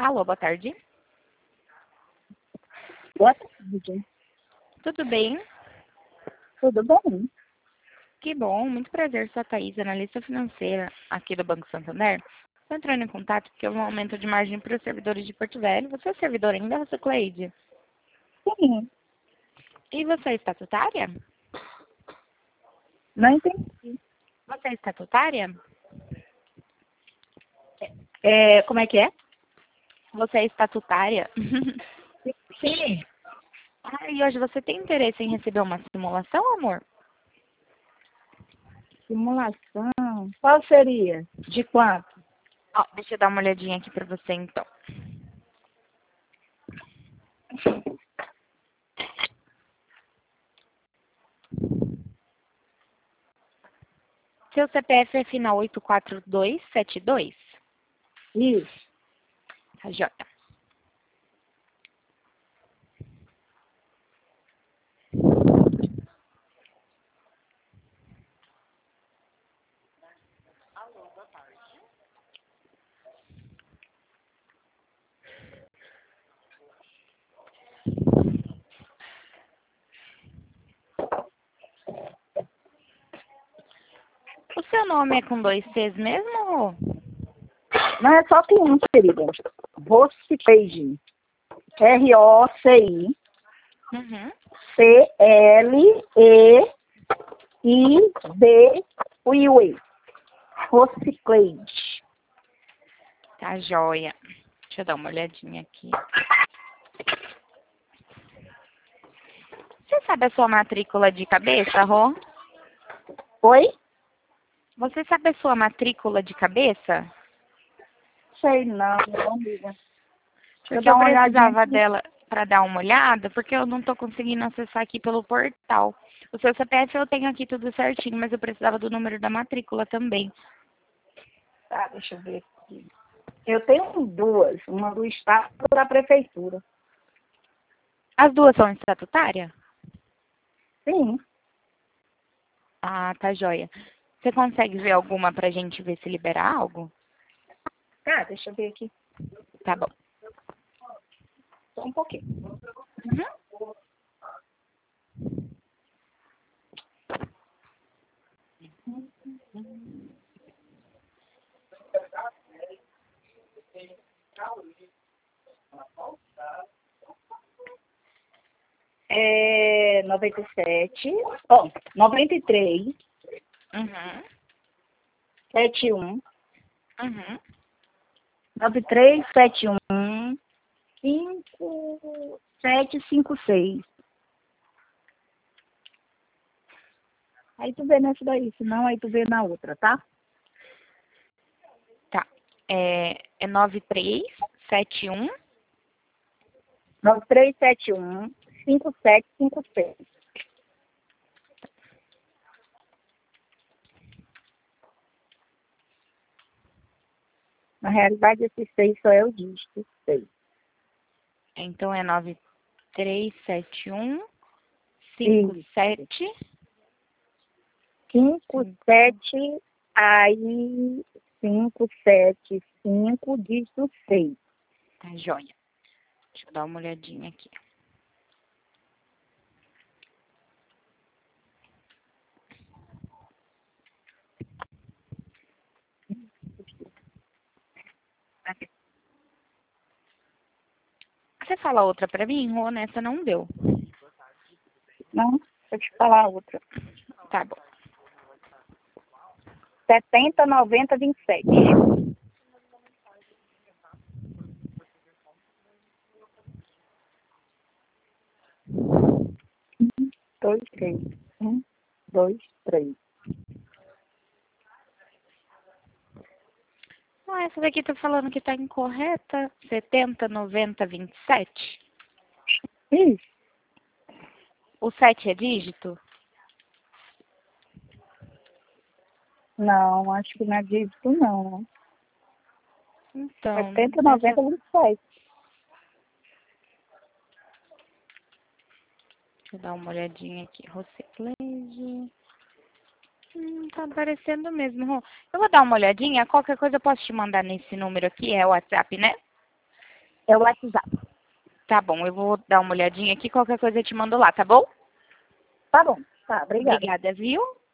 Alô, boa tarde. Boa tarde. Tudo bem? Tudo bem? Que bom, muito prazer, sou a Thaís, analista financeira aqui do Banco Santander. Estou entrando em contato porque houve um aumento de margem para os servidores de Porto Velho. Você é servidor ainda, você, Cleide? Sim. E você é estatutária? Não entendi. Você é estatutária? Como é que é? Você é estatutária? Sim. E hoje você tem interesse em receber uma simulação, amor? Simulação. Qual seria? De quanto? Ó, deixa eu dar uma olhadinha aqui para você, então. Seu CPF é final 84272? Isso. Tá, joia. O seu nome é com 2 Cs mesmo, Rô? Não é só que um, querida. Rocipleide. ROCI. Uhum. CLEID. Rocipleide. Tá, joia. Deixa eu dar uma olhadinha aqui. Você sabe a sua matrícula de cabeça, Rô? Oi? Você sabe a sua matrícula de cabeça? Sei não, amiga. Porque eu precisava dela para dar uma olhada, porque eu não tô conseguindo acessar aqui pelo portal. O seu CPF eu tenho aqui tudo certinho, mas eu precisava do número da matrícula também. Tá, deixa eu ver aqui. Eu tenho duas, uma do Estado e outra da Prefeitura. As duas são estatutárias? Sim. Ah, tá joia. Você consegue ver alguma pra gente ver se liberar algo? Tá, deixa eu ver aqui. Tá bom. Só um pouquinho. Uhum. É 97, ó, 93, Uhum. 71, Uhum. 93, 71, 5, 7, 5, 6. Aí tu vê nessa daí, senão aí tu vê na outra, tá? Tá. É 9371. 93, 71, 5, 7, 5, 6. Na realidade, esse 6 só é o dígito 6. Então é 9371 Isso. 57 5, 7, aí 5, 7, 5, dígito 6. Tá joia. Deixa eu dar uma olhadinha aqui. Você fala outra pra mim, Rô? Nessa não deu. Não, deixa eu te falar outra. Tá bom. 70, 90, 27. 2, 3. 1, 2, 3. Ah, essa daqui tá falando que tá incorreta. 70, 90, 27. Isso. O 7 é dígito? Não, acho que não é dígito, não. Então, 70, nessa... 90, 27. Deixa eu dar uma olhadinha aqui. Rociclage. Tá aparecendo mesmo, Rô. Eu vou dar uma olhadinha. Qualquer coisa eu posso te mandar nesse número aqui. É o WhatsApp, né? É o WhatsApp. Tá bom, eu vou dar uma olhadinha aqui, qualquer coisa eu te mando lá, tá bom? Tá bom. Tá, obrigada. Obrigada, viu?